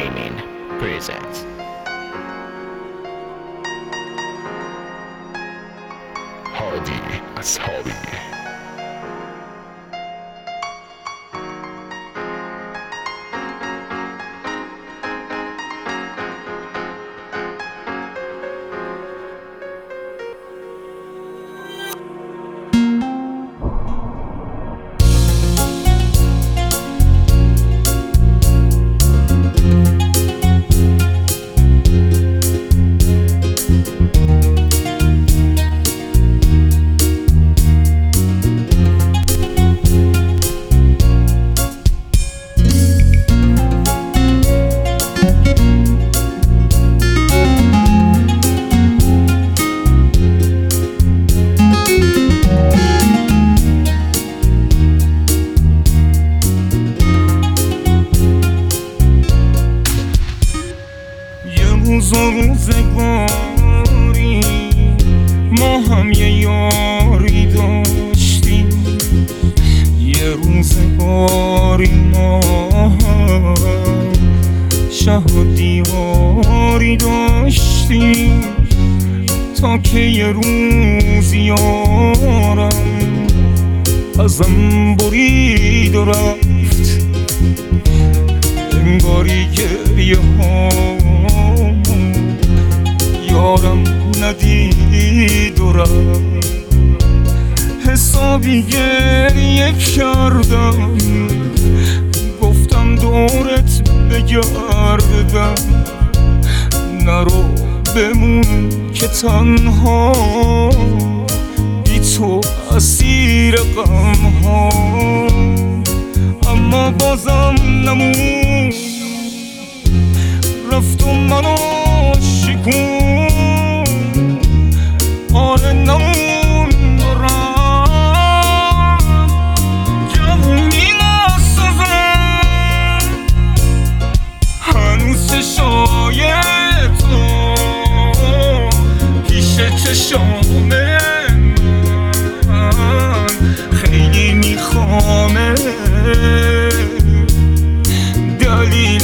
Gaming presents هادی اصحابی. روزگاری ما هم یه یاری داشتیم، یه روزگاری ما هم شهر و دیواری داشتیم، تا که یه روز یارم ازم برید و رفت، انگاری گریه ها یارم ندید و رفت. حسابی گریه کردم، گفتم دورت بگردم، نرو بمون که تنها بی تو اسیر غم ها. اما بازم نمون، رفت و منو شکون، آره نمون دارم جوونی نسازم، هنوز چشای تو پیش چشام من خیلی میخوامه، دلیل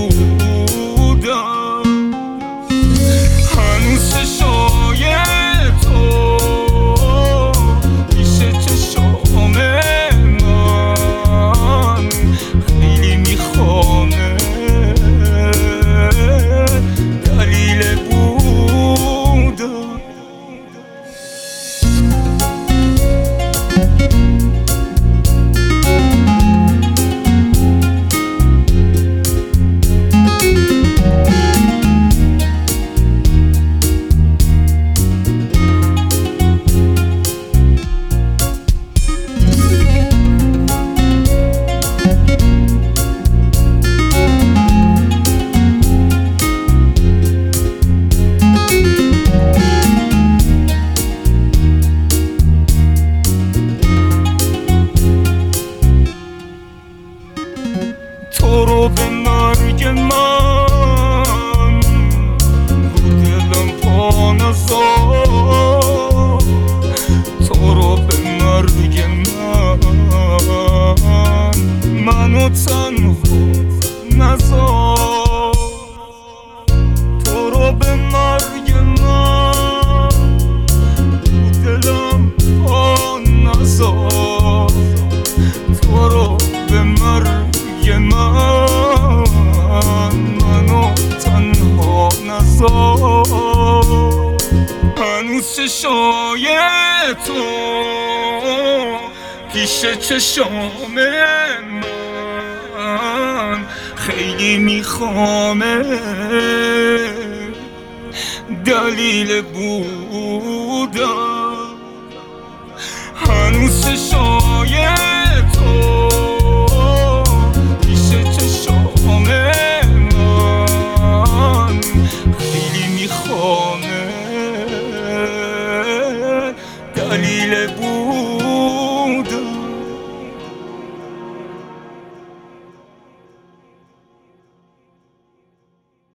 تو رو به مرگ من رو دلم پا نذار، تو رو به مرگ من منو تنها نذار، تو رو به مرگ من رو دلم پا نذار، تو رو به مرگ منو تنها نذار. هنوز چشای تو پیش چشام من خیلی میخوامه، دلیل بودم. هنوز چشای تو پیش چشام من خیلی میخوامه، دلیل بود.